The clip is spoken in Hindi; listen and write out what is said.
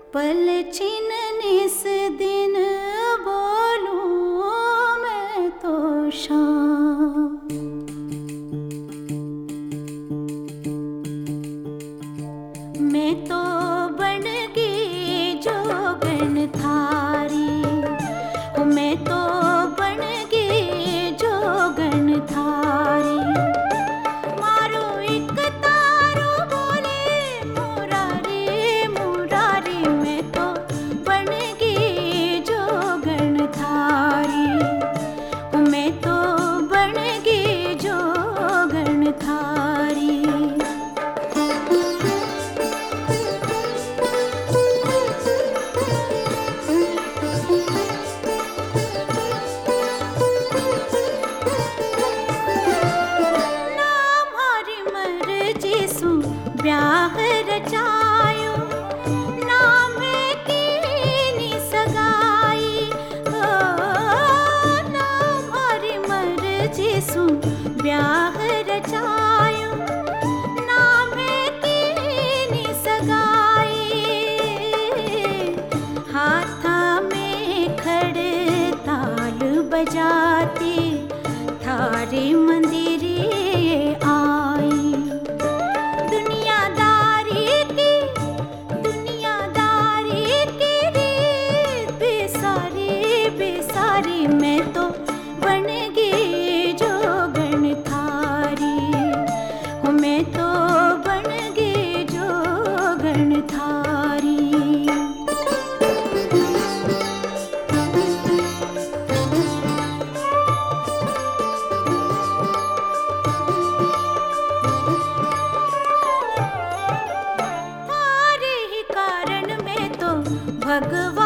पल छिनने से दिन बोलूं मैं तो शाम। मैं तो बन गई जोगन थारी, मैं तो बन गई जोगन थारी। मारो एक तारो बोले मुरारी मुरारी, मैं तो बन गई जोगन थारी, मैं तो बन गई जोगन थारी। ब्याह रचायो नाम की सगाई, नाम हरि मर्जी सु ब्याह रचायो नाम की सगाई। हाथा में खड़े ताल बजाती थारे मंदिरे आई। मैं तो बन गई जोगन थारी, मैं तो बन गई जोगन थारी। थारे ही कारण मैं तो भगवान